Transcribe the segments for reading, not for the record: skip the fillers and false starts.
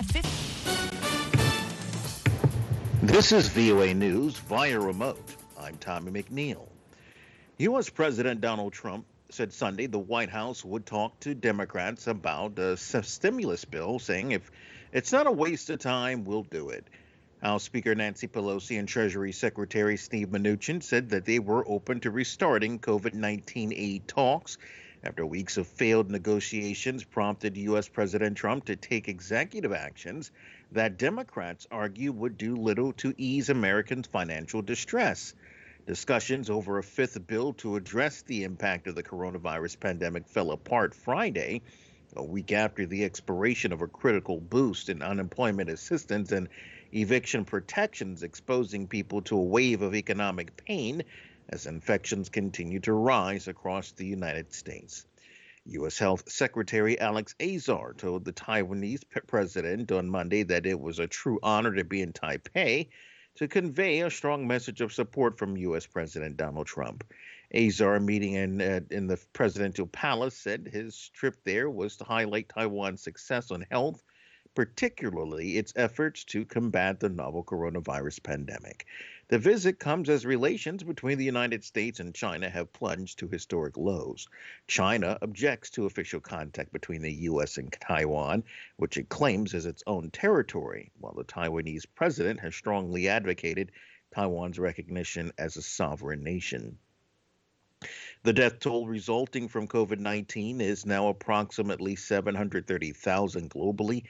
at 50. This is VOA News via remote. I'm Tommy McNeil. U.S. President Donald Trump said Sunday the White House would talk to Democrats about a stimulus bill, saying if it's not a waste of time, we'll do it. House Speaker Nancy Pelosi and Treasury Secretary Steve Mnuchin said that they were open to restarting COVID-19 aid talks after weeks of failed negotiations prompted U.S. President Trump to take executive actions that Democrats argue would do little to ease Americans' financial distress. Discussions over a fifth bill to address the impact of the coronavirus pandemic fell apart Friday, a week after the expiration of a critical boost in unemployment assistance and eviction protections, exposing people to a wave of economic pain as infections continue to rise across the United States. U.S. Health Secretary Alex Azar told the Taiwanese president on Monday that it was a true honor to be in Taipei to convey a strong message of support from U.S. President Donald Trump. Azar, meeting in the presidential palace, said his trip there was to highlight Taiwan's success on health, particularly its efforts to combat the novel coronavirus pandemic. The visit comes as relations between the United States and China have plunged to historic lows. China objects to official contact between the U.S. and Taiwan, which it claims is its own territory, while the Taiwanese president has strongly advocated Taiwan's recognition as a sovereign nation. The death toll resulting from COVID-19 is now approximately 730,000 globally,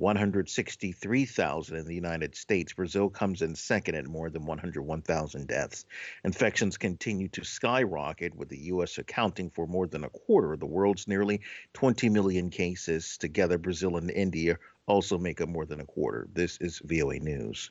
163,000 in the United States. Brazil comes in second at more than 101,000 deaths. Infections continue to skyrocket, with the U.S. accounting for more than a quarter of the world's nearly 20 million cases. Together, Brazil and India also make up more than a quarter. This is VOA News.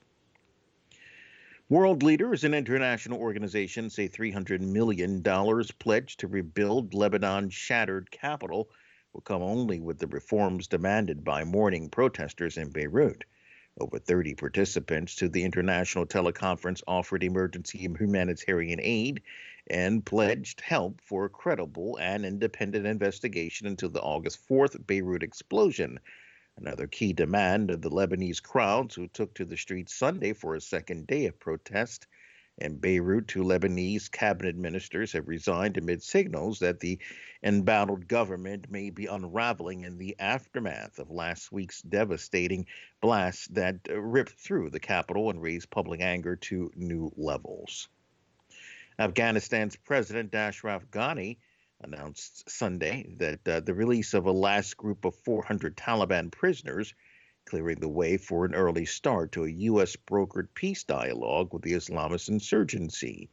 World leaders and international organizations say $300 million pledged to rebuild Lebanon's shattered capital will come only with the reforms demanded by mourning protesters in Beirut. Over 30 participants to the international teleconference offered emergency humanitarian aid and pledged help for a credible and independent investigation into the August 4th Beirut explosion. Another key demand of the Lebanese crowds who took to the streets Sunday for a second day of protest. In Beirut, 2 Lebanese cabinet ministers have resigned amid signals that the embattled government may be unraveling in the aftermath of last week's devastating blast that ripped through the capital and raised public anger to new levels. Afghanistan's President Ashraf Ghani announced Sunday that the release of a last group of 400 Taliban prisoners, clearing the way for an early start to a U.S.-brokered peace dialogue with the Islamist insurgency.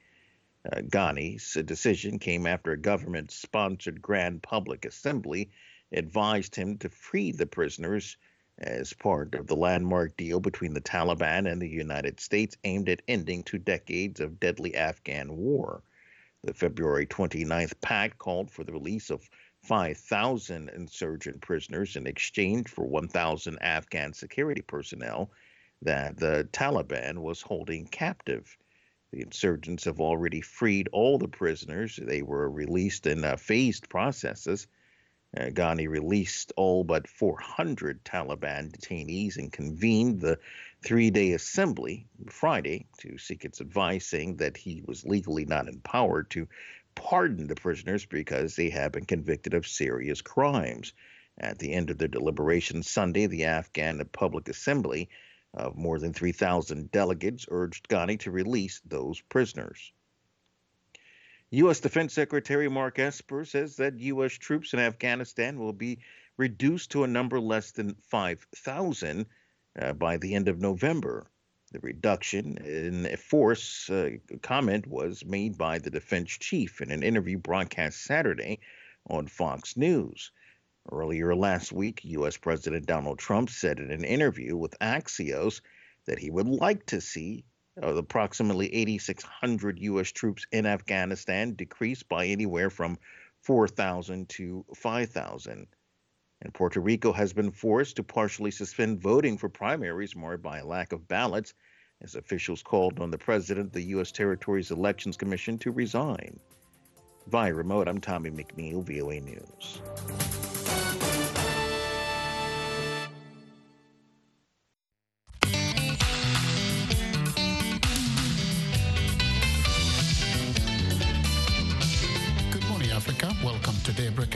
Ghani's decision came after a government-sponsored Grand Public Assembly advised him to free the prisoners as part of the landmark deal between the Taliban and the United States aimed at ending 2 decades of deadly Afghan war. The February 29th pact called for the release of 5,000 insurgent prisoners in exchange for 1,000 Afghan security personnel that the Taliban was holding captive. The insurgents have already freed all the prisoners. They were released in phased processes. Ghani released all but 400 Taliban detainees and convened the 3-day assembly Friday to seek its advice, saying that he was legally not empowered to pardon the prisoners because they have been convicted of serious crimes. At the end of their deliberations Sunday, the Afghan Public Assembly of more than 3,000 delegates urged Ghani to release those prisoners. U.S. Defense Secretary Mark Esper says that U.S. troops in Afghanistan will be reduced to a number less than 5,000 by the end of November. The reduction in force comment was made by the defense chief in an interview broadcast Saturday on Fox News. Earlier last week, U.S. President Donald Trump said in an interview with Axios that he would like to see approximately 8,600 U.S. troops in Afghanistan decreased by anywhere from 4,000 to 5,000. And Puerto Rico has been forced to partially suspend voting for primaries marred by a lack of ballots, as officials called on the president of the U.S. Territories Elections Commission to resign. Via remote, I'm Tommy McNeil, VOA News.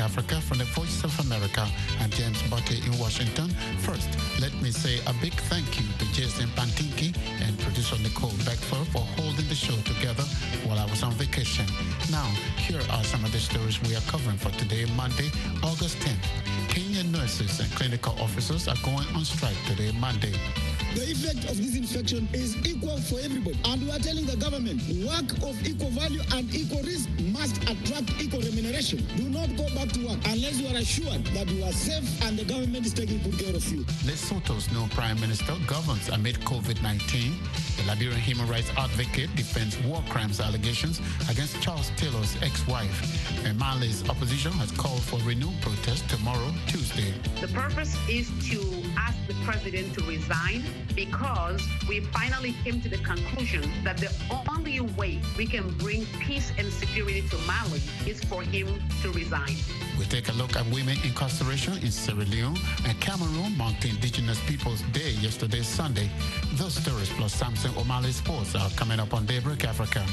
Africa from the Voice of America and James Butte in Washington. First, let me say a big thank you to Jason Pantinki and producer Nicole Beckford for holding the show together while I was on vacation. Now, here are some of the stories we are covering for today, Monday, August 10th. Kenyan nurses and clinical officers are going on strike today, Monday. The effect of this infection is equal for everybody. And we are telling the government, work of equal value and equal risk must attract equal remuneration. Do not go back to work unless you are assured that you are safe and the government is taking good care of you. Lesotho's new prime minister governs amid COVID-19. The Liberian human rights advocate defends war crimes allegations against Charles Taylor's ex-wife. And Mali's opposition has called for renewed protest tomorrow, Tuesday. The purpose is to ask the president to resign because we finally came to the conclusion that the only way we can bring peace and security to Mali is for him to resign. We take a look at women incarceration in Sierra Leone and Cameroon marked Indigenous Peoples Day yesterday, Sunday. Those stories plus Samson O'Malley Sports are coming up on Daybreak Africa.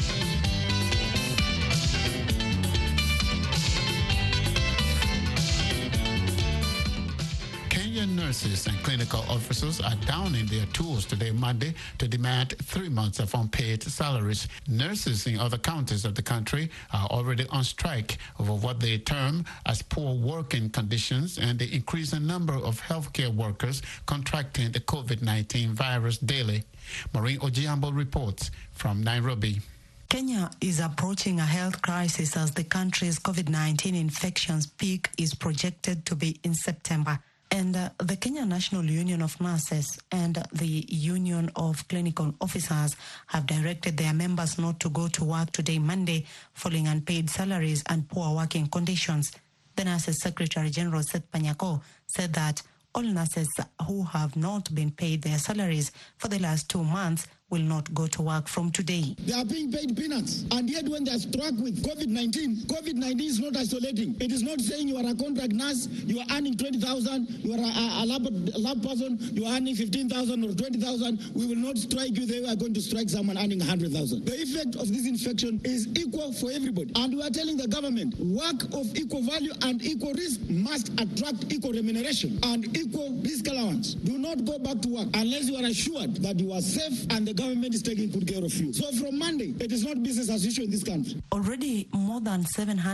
Nurses and clinical officers are downing their tools today, Monday, to demand 3 months of unpaid salaries. Nurses in other counties of the country are already on strike over what they term as poor working conditions and the increasing number of healthcare workers contracting the COVID-19 virus daily. Maureen Ojiambo reports from Nairobi. Kenya is approaching a health crisis as the country's COVID-19 infections peak is projected to be in September. And the Kenya National Union of Nurses and the Union of Clinical Officers have directed their members not to go to work today, Monday, following unpaid salaries and poor working conditions. The Nurses Secretary General Seth Panyako said that all nurses who have not been paid their salaries for the last 2 months will not go to work from today. They are being paid peanuts. And yet when they are struck with COVID-19, COVID-19 is not isolating. It is not saying you are a contract nurse, you are earning 20,000, you are a lab person, you are earning 15,000 or 20,000. We will not strike you. They are going to strike someone earning 100,000. The effect of this infection is equal for everybody. And we are telling the government, work of equal value and equal risk must attract equal remuneration and equal risk allowance. Do not go back to work unless you are assured that you are safe and the government is taking good care of you. So from Monday, it is not business as usual in this country. Already, more than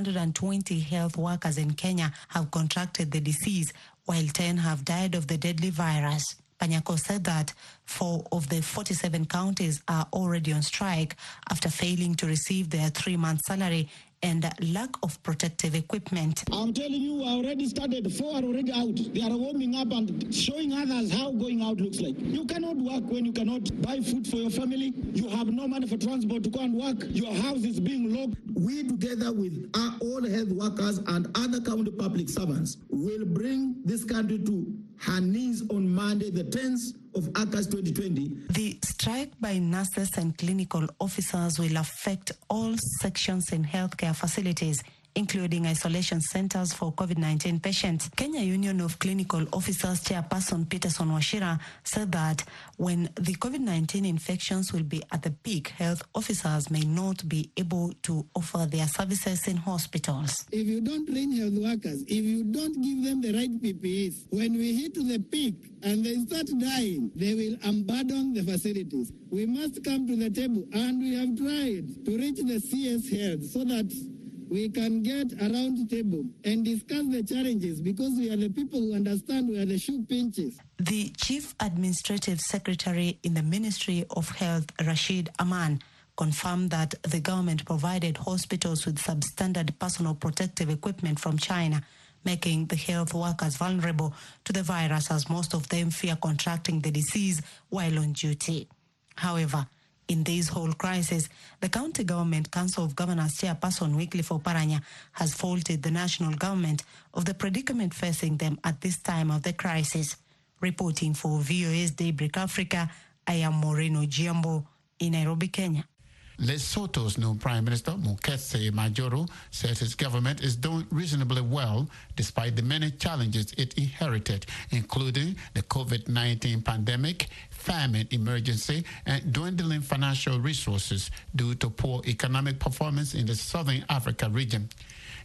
720 health workers in Kenya have contracted the disease, while 10 have died of the deadly virus. Panyako said that 4 of the 47 counties are already on strike after failing to receive their 3-month salary and lack of protective equipment. I'm telling you, I already started. 4 are already out. They are warming up and showing others how going out looks like. You cannot work when you cannot buy food for your family. You have no money for transport to go and work. Your house is being locked. We, together with all health workers and other county public servants, will bring this country to her knees on Monday, the 10th of August 2020. The strike by nurses and clinical officers will affect all sections in healthcare facilities, including isolation centers for COVID-19 patients. Kenya Union of Clinical Officers Chairperson Peterson Wachira said that when the COVID-19 infections will be at the peak, health officers may not be able to offer their services in hospitals. If you don't train health workers, if you don't give them the right PPEs, when we hit to the peak and they start dying, they will abandon the facilities. We must come to the table, and we have tried to reach the CS Health so that we can get a round table and discuss the challenges, because we are the people who understand where the shoe pinches. The Chief Administrative Secretary in the Ministry of Health, Rashid Aman, confirmed that the government provided hospitals with substandard personal protective equipment from China, making the health workers vulnerable to the virus, as most of them fear contracting the disease while on duty. However, in this whole crisis, the County Government Council of Governors Chairperson Wycliffe Oparanya has faulted the national government of the predicament facing them at this time of the crisis. Reporting for VOA's Daybreak Africa, I am Maureen Ojiambo in Nairobi, Kenya. Lesotho's new Prime Minister, Mokgweetsi Majoro, said his government is doing reasonably well despite the many challenges it inherited, including the COVID-19 pandemic, famine emergency, and dwindling financial resources due to poor economic performance in the Southern Africa region.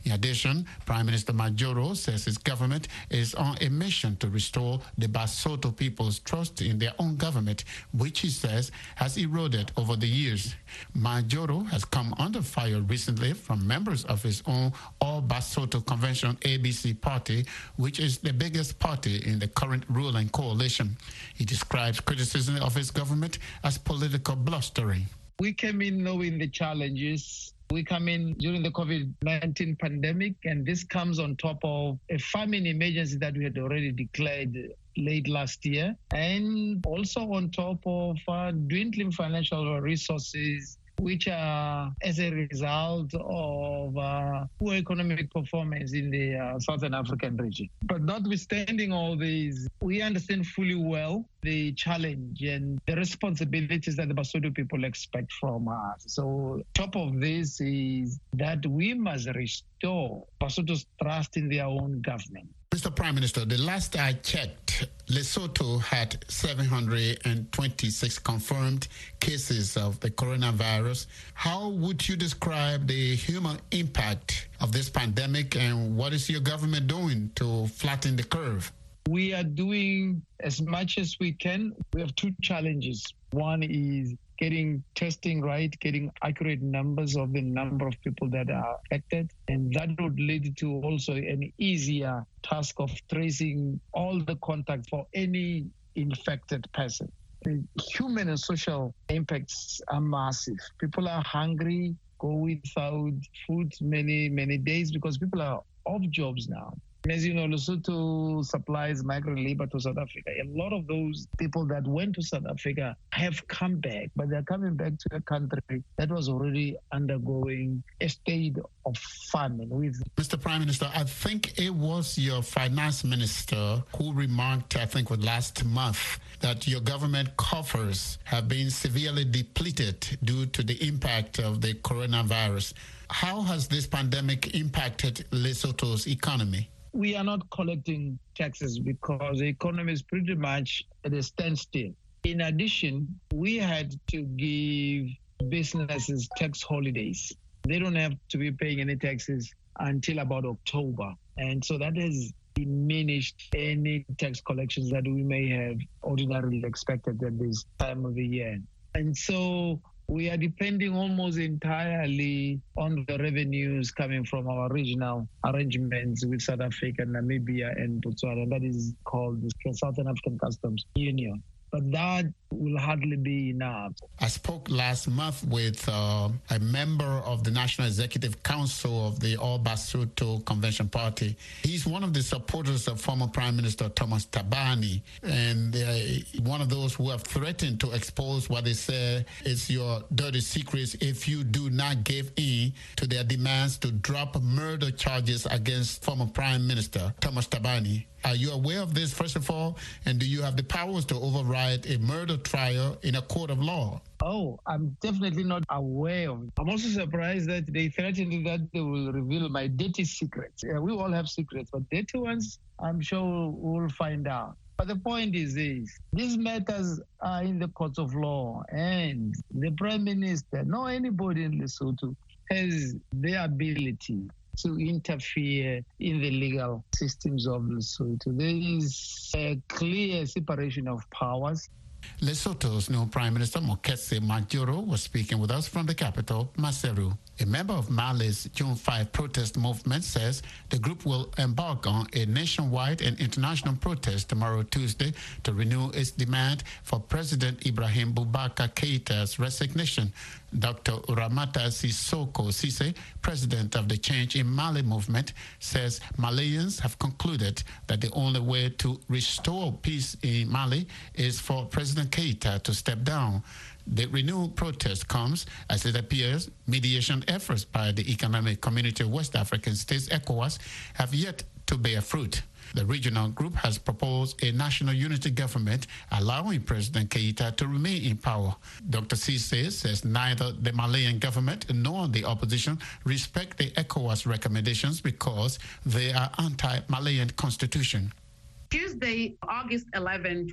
In addition, Prime Minister Majoro says his government is on a mission to restore the Basotho people's trust in their own government, which he says has eroded over the years. Majoro has come under fire recently from members of his own All Basotho Convention ABC party, which is the biggest party in the current ruling coalition. He describes criticism of his government as political blustering. We came in knowing the challenges. We come in during the COVID-19 pandemic, and this comes on top of a famine emergency that we had already declared late last year, and also on top of dwindling financial resources, which are as a result of poor economic performance in the Southern African region. But notwithstanding all these, we understand fully well the challenge and the responsibilities that the Basotho people expect from us. So top of this is that we must restore Basotho's trust in their own government. Mr. Prime Minister, the last I checked, Lesotho had 726 confirmed cases of the coronavirus. How would you describe the human impact of this pandemic, and what is your government doing to flatten the curve? We are doing as much as we can. We have two challenges. One is getting testing right, getting accurate numbers of the number of people that are affected. And that would lead to also an easier task of tracing all the contact for any infected person. The human and social impacts are massive. People are hungry, go without food many days because people are off jobs now. As you know, Lesotho supplies migrant labor to South Africa. A lot of those people that went to South Africa have come back, but they're coming back to a country that was already undergoing a state of famine. Mr. Prime Minister, I think it was your finance minister who remarked, I think last month, that your government coffers have been severely depleted due to the impact of the coronavirus. How has this pandemic impacted Lesotho's economy? We are not collecting taxes because the economy is pretty much at a standstill. In addition, we had to give businesses tax holidays. They don't have to be paying any taxes until about October. And so that has diminished any tax collections that we may have ordinarily expected at this time of the year. And so we are depending almost entirely on the revenues coming from our regional arrangements with South Africa, Namibia, and Botswana. That is called the Southern African Customs Union. But that will hardly be enough. I spoke last month with a member of the National Executive Council of the All Basotho Convention Party. He's one of the supporters of former Prime Minister Thomas Thabane, and one of those who have threatened to expose what they say is your dirty secrets if you do not give in to their demands to drop murder charges against former Prime Minister Thomas Thabane. Are you aware of this, first of all, and do you have the powers to override a murder trial in a court of law? Oh, I'm definitely not aware of it. I'm also surprised that they threatened that they will reveal my dirty secrets. Yeah, we all have secrets, but dirty ones, I'm sure we'll find out. But the point is this, these matters are in the courts of law, and the Prime Minister, nor anybody in Lesotho, has the ability to interfere in the legal systems of Lesotho. There is a clear separation of powers. Lesotho's new Prime Minister Moketse Majoro was speaking with us from the capital, Maseru. A member of Mali's June 5 protest movement says the group will embark on a nationwide and international protest tomorrow, Tuesday, to renew its demand for President Ibrahim Boubacar Keita's resignation. Dr. Ramata Sissoko Cisse, president of the Change in Mali movement, says Malians have concluded that the only way to restore peace in Mali is for President Keita to step down. The renewed protest comes as it appears mediation efforts by the Economic Community of West African States, ECOWAS, have yet to bear fruit. The regional group has proposed a national unity government allowing President Keita to remain in power. Dr. Cisse says neither the Malian government nor the opposition respect the ECOWAS recommendations because they are anti-Malian constitution. Tuesday, August 11,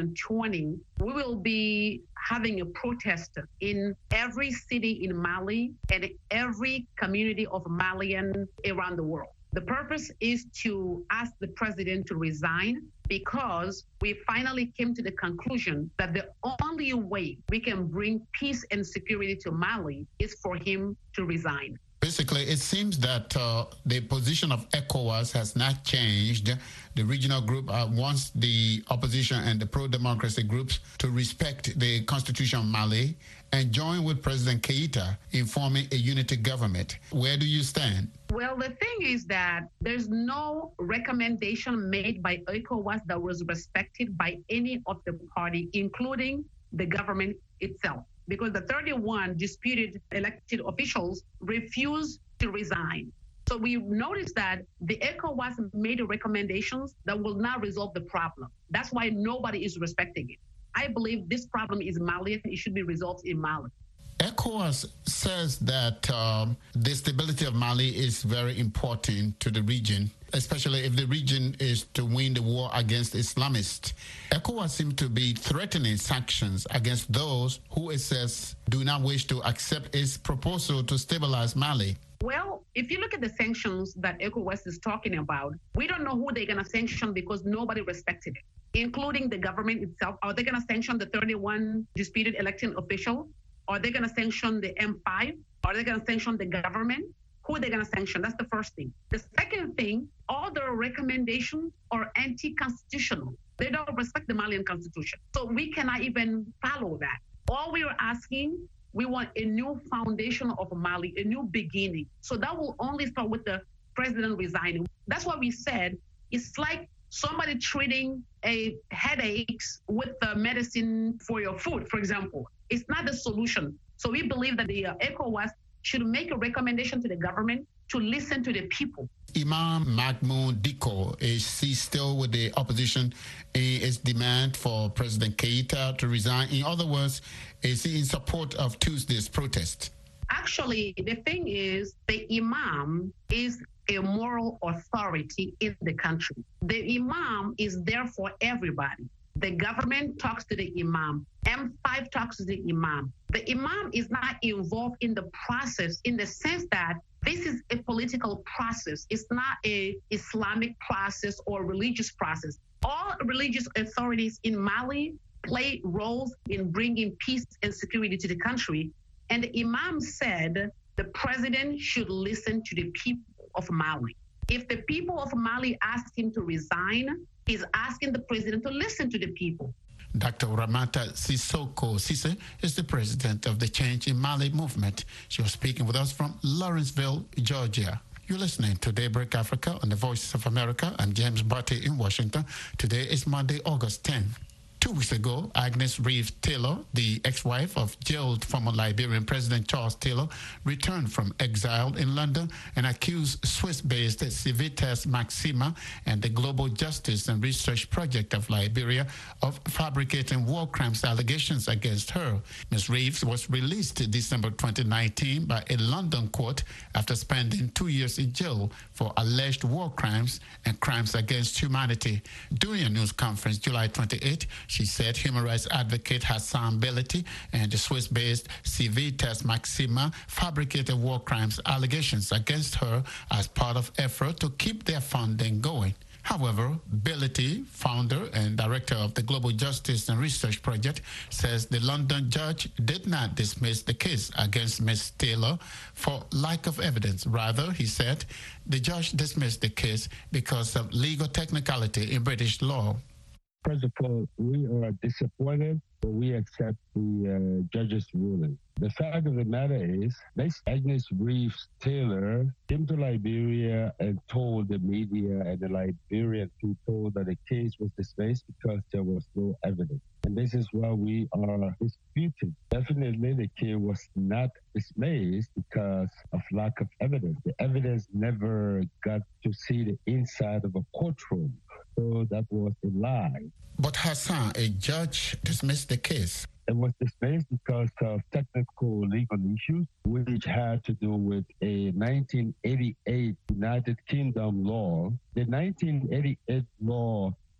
2020, we will be having a protest in every city in Mali and every community of Malian around the world. The purpose is to ask the president to resign because we finally came to the conclusion that the only way we can bring peace and security to Mali is for him to resign. Basically, it seems that the position of ECOWAS has not changed. The regional group wants the opposition and the pro-democracy groups to respect the constitution of Mali and join with President Keita in forming a unity government. Where do you stand? Well, the thing is that there's no recommendation made by ECOWAS that was respected by any of the party, including the government itself, because the 31 disputed elected officials refused to resign. So we noticed that the ECOWAS made recommendations that will not resolve the problem. That's why nobody is respecting it. I believe this problem is Malian. It should be resolved in Mali. ECOWAS says that the stability of Mali is very important to the region, especially if the region is to win the war against Islamists. ECOWAS seems to be threatening sanctions against those who it says do not wish to accept its proposal to stabilize Mali. Well, if you look at the sanctions that ECOWAS is talking about, we don't know who they're going to sanction because nobody respected it, including the government itself. Are they going to sanction the 31 disputed elected officials? Are they going to sanction the M5? Are they going to sanction the government? Who are they going to sanction? That's the first thing. The second thing, all their recommendations are anti-constitutional. They don't respect the Malian constitution. So we cannot even follow that. All we are asking, we want a new foundation of Mali, a new beginning. So that will only start with the president resigning. That's what we said. It's like somebody treating a headaches with the medicine for your food, for example. It's not the solution. So we believe that the ECOWAS should make a recommendation to the government to listen to the people. Imam Mahmoud Dicko, is he still with the opposition in its demand for President Keita to resign? In other words, is he in support of Tuesday's protest? Actually, the thing is, the Imam is a moral authority in the country. The Imam is there for everybody. The government talks to the Imam. M5 talks to the Imam. The Imam is not involved in the process in the sense that this is a political process. It's not an Islamic process or religious process. All religious authorities in Mali play roles in bringing peace and security to the country. And the Imam said the president should listen to the people of Mali. If the people of Mali ask him to resign, he's asking the president to listen to the people. Dr. Ramata Sissoko Cisse is the president of the Change in Mali movement. She was speaking with us from Lawrenceville, Georgia. You're listening to Daybreak Africa on the Voices of America. I'm James Barty in Washington. Today is Monday, August 10th. 2 weeks ago, Agnes Reeves Taylor, the ex-wife of jailed former Liberian President Charles Taylor, returned from exile in London and accused Swiss-based Civitas Maxima and the Global Justice and Research Project of Liberia of fabricating war crimes allegations against her. Ms. Reeves was released in December 2019 by a London court after spending 2 years in jail for alleged war crimes and crimes against humanity. During a news conference July 28, she said human rights advocate Hassan Belati and the Swiss-based Civitas Maxima fabricated war crimes allegations against her as part of effort to keep their funding going. However, Belati, founder and director of the Global Justice and Research Project, says the London judge did not dismiss the case against Ms. Taylor for lack of evidence. Rather, he said, the judge dismissed the case because of legal technicality in British law. First of all, we are disappointed, but we accept the judge's ruling. The fact of the matter is, Ms. Agnes Reeves Taylor came to Liberia and told the media and the Liberian people that the case was dismissed because there was no evidence. And this is why we are disputing. Definitely the case was not dismissed because of lack of evidence. The evidence never got to see the inside of a courtroom. So that was a lie. But Hassan, a judge dismissed the case. It was dismissed because of technical legal issues, which had to do with a 1988 United Kingdom law. The 1988 law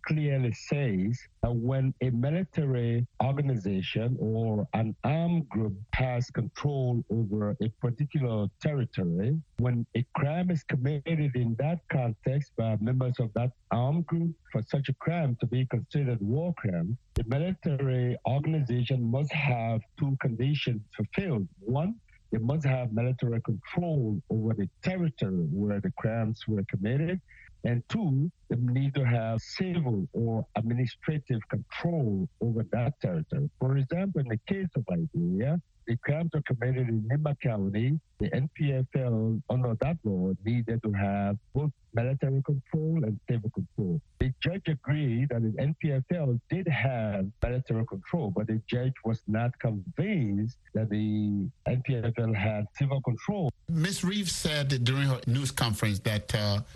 clearly says that when a military organization or an armed group has control over a particular territory, when a crime is committed in that context by members of that armed group, for such a crime to be considered war crime, the military organization must have two conditions fulfilled. One, they must have military control over the territory where the crimes were committed. And two, they need to have civil or administrative control over that territory. For example, in the case of Liberia, the crimes are committed in Nimba County. The NPFL, under that law, needed to have both military control and civil control. The judge agreed that the NPFL did have military control, but the judge was not convinced that the NPFL had civil control. Ms. Reeves said during her news conference that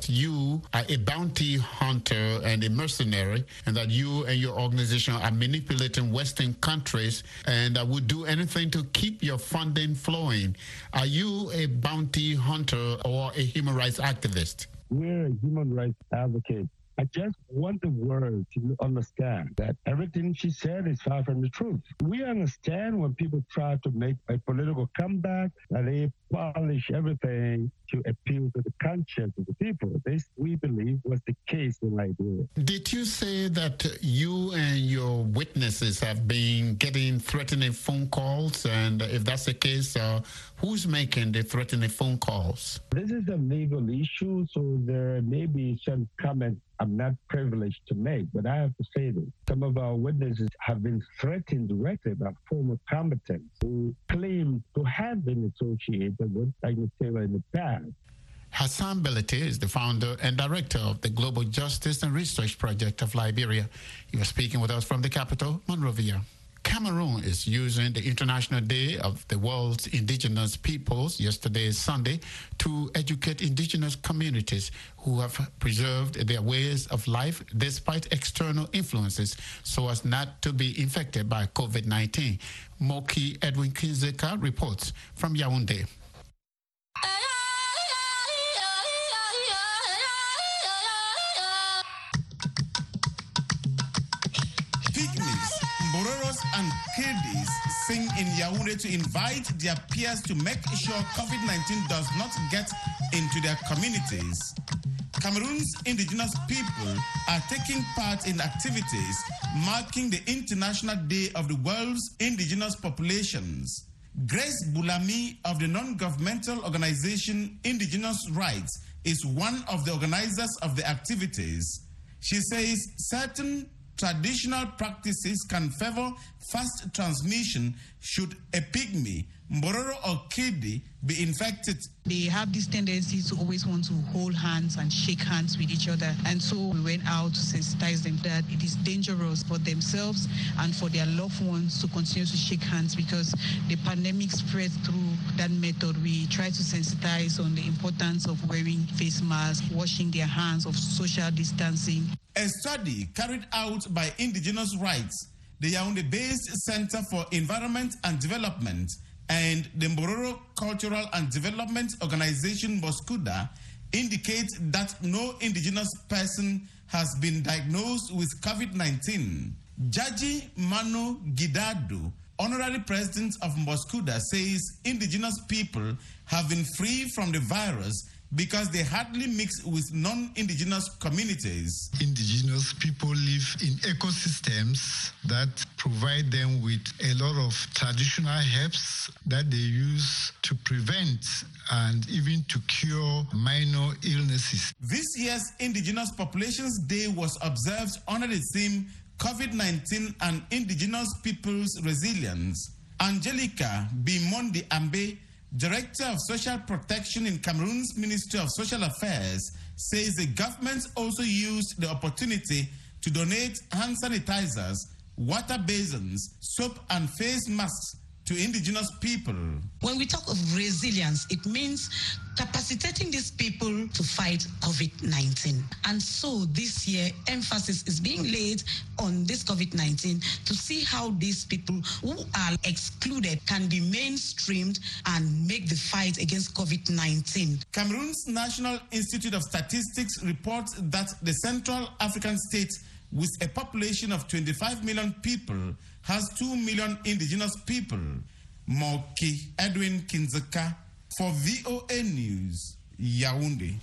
you are a bounty hunter and a mercenary, and that you and your organization are manipulating Western countries and would do anything to keep your funding flowing. Are you a bounty hunter or a human rights activist? We're a human rights advocate. I just want the world to understand that everything she said is far from the truth. We understand when people try to make a political comeback, that they polish everything to appeal to the conscience of the people. This, we believe, was the case in Liberia. Did you say that you and your witnesses have been getting threatening phone calls? And if that's the case, who's making the threatening phone calls? This is a legal issue, so there may be some comments I'm not privileged to make, but I have to say this. Some of our witnesses have been threatened directly by former combatants who claim to have been associated with Agnes Taylor in the past. Hassan Belete is the founder and director of the Global Justice and Research Project of Liberia. He was speaking with us from the capital, Monrovia. Cameroon is using the International Day of the World's Indigenous Peoples, yesterday Sunday, to educate indigenous communities who have preserved their ways of life despite external influences so as not to be infected by COVID-19. Moki Edwin Kinzeka reports from Yaoundé. Bororos and Kidis sing in Yaoundé to invite their peers to make sure COVID-19 does not get into their communities. Cameroon's indigenous people are taking part in activities marking the International Day of the World's Indigenous Populations. Grace Boulami of the non-governmental organization Indigenous Rights is one of the organizers of the activities. She says certain traditional practices can favor fast transmission should a pygmy, Mbororo or Kidi be infected. They have this tendency to always want to hold hands and shake hands with each other. And so we went out to sensitize them that it is dangerous for themselves and for their loved ones to continue to shake hands because the pandemic spread through that method. We try to sensitize on the importance of wearing face masks, washing their hands, of social distancing. A study carried out by Indigenous Rights, the Yaoundé-based Center for Environment and Development, and the Mbororo Cultural and Development Organization, Moskuda, indicates that no indigenous person has been diagnosed with COVID-19. Jaji Manu Gidadu, honorary president of Moskuda, says indigenous people have been free from the virus because they hardly mix with non-indigenous communities. Indigenous people live in ecosystems that provide them with a lot of traditional herbs that they use to prevent and even to cure minor illnesses. This year's Indigenous Populations Day was observed under the theme COVID-19 and Indigenous People's Resilience. Angelica Bimondi Ambe, Director of Social Protection in Cameroon's Ministry of Social Affairs, says the government also used the opportunity to donate hand sanitizers, water basins, soap and face masks to indigenous people. When we talk of resilience, it means capacitating these people to fight COVID-19. And so this year, emphasis is being laid on this COVID-19 to see how these people who are excluded can be mainstreamed and make the fight against COVID-19. Cameroon's National Institute of Statistics reports that the Central African state with a population of 25 million people, has 2 million indigenous people. Moki Edwin Kinzeka for VOA News, Yaoundé.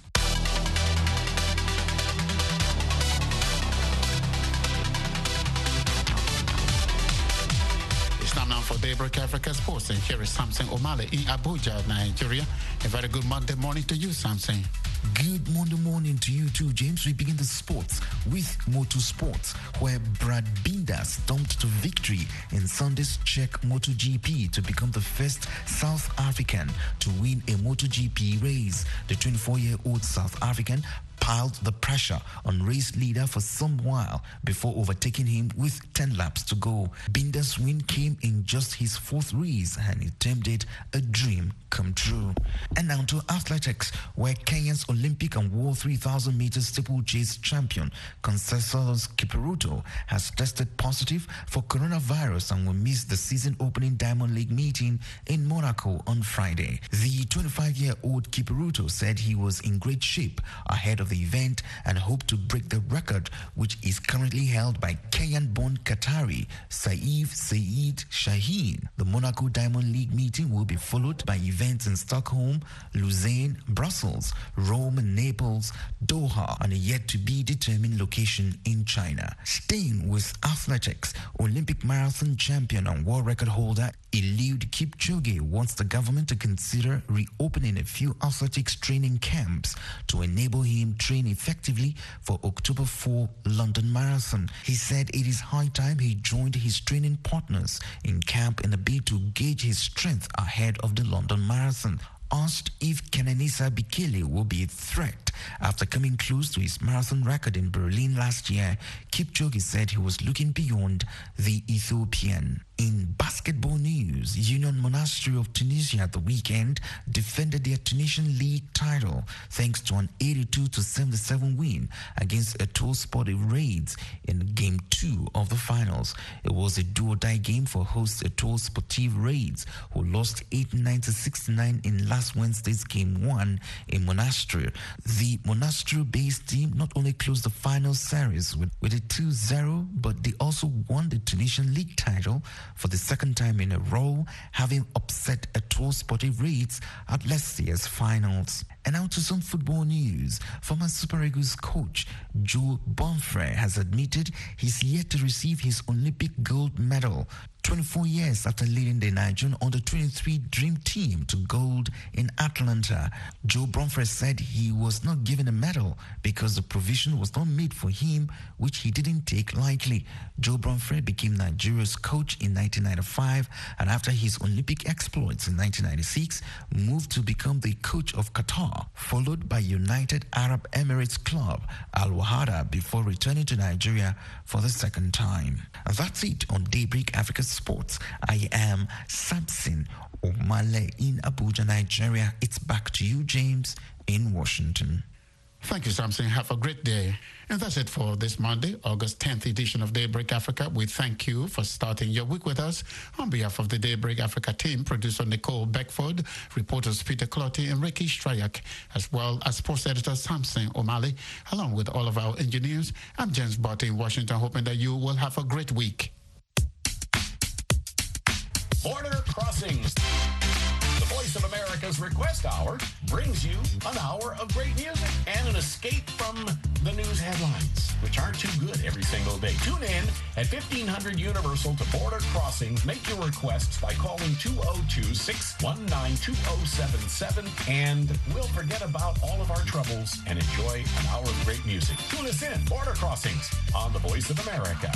It's time now for Daybreak Africa Sports, and here is Samson O'Malley in Abuja, Nigeria. A very good Monday morning to you, Samson. Good Monday morning to you too, James. We begin the sports with motorsports, where Brad Binder stomped to victory in Sunday's Czech MotoGP to become the first South African to win a MotoGP race. The 24-year-old South African piled the pressure on race leader for some while before overtaking him with 10 laps to go. Binder's win came in just his fourth race, and he termed it a dream come true. And now to athletics, where Kenya's Olympic and World 3,000 meters steeplechase champion Conseslus Kipruto has tested positive for coronavirus and will miss the season-opening Diamond League meeting in Monaco on Friday. The 25-year-old Kipruto said he was in great shape ahead of the event and hoped to break the record, which is currently held by Kenyan-born Qatari Saif Saeed Shaheen. The Monaco Diamond League meeting will be followed by events in Stockholm, Lausanne, Brussels, Rome, Naples, Doha, and a yet-to-be-determined location in China. Staying with athletics, Olympic marathon champion and world record holder Eliud Kipchoge wants the government to consider reopening a few athletics training camps to enable him train effectively for October 4 London Marathon. He said it is high time he joined his training partners in camp in a bid to gauge his strength ahead of the London Marathon. Asked if Kenenisa Bekele will be a threat after coming close to his marathon record in Berlin last year, Kipchoge said he was looking beyond the Ethiopian. In basketball news, Union Monastery of Tunisia at the weekend defended their Tunisian league title thanks to an 82-77 win against Etoile Sportive Raids in Game 2 of the finals. It was a do-or-die game for host Etoile Sportive Raids, who lost 89-69 in last Wednesday's Game 1 in Monastery. The Monastery-based team not only closed the final series with a 2-0, but they also won the Tunisian league title for the second time in a row, having upset Etoile Sportive Raids at last year's finals. And now to some football news. Former Super Eagles coach Joe Bonfrey has admitted he's yet to receive his Olympic gold medal 24 years after leading the Nigerian under-23 Dream Team to gold in Atlanta. Joe Bonfrey said he was not given a medal because the provision was not made for him, which he didn't take lightly. Joe Bonfrey became Nigeria's coach in 1995, and after his Olympic exploits in 1996, moved to become the coach of Qatar, followed by United Arab Emirates club Al Wahada before returning to Nigeria for the second time. And that's it on Daybreak Africa Sports. I am Samson O'Malley in Abuja, Nigeria. It's back to you, James, in Washington. Thank you, Samson. Have a great day. And that's it for this Monday, August 10th edition of Daybreak Africa. We thank you for starting your week with us. On behalf of the Daybreak Africa team, producer Nicole Beckford, reporters Peter Clotty and Ricky Strayak, as well as sports editor Samson O'Malley, along with all of our engineers, I'm James Barty in Washington, hoping that you will have a great week. Border Crossings. The Voice of America's Request Hour brings you an hour of great music and an escape from the news headlines, which aren't too good every single day. Tune in at 1500 Universal to Border Crossings. Make your requests by calling 202-619-2077, and we'll forget about all of our troubles and enjoy an hour of great music. Tune us in, Border Crossings, on the Voice of America.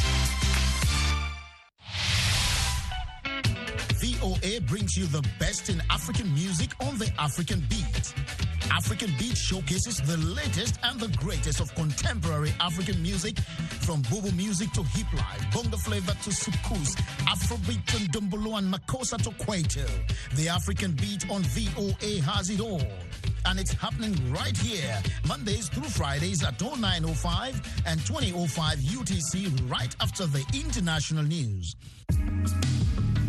VOA brings you the best in African music on the African Beat. African Beat showcases the latest and the greatest of contemporary African music, from Bobo music to hip life, bongo flavor to soukous, Afrobeat to Ndombolo and Makossa to Kwaito. The African Beat on VOA has it all. And it's happening right here, Mondays through Fridays at 09:05 and 20:05 UTC, right after the international news.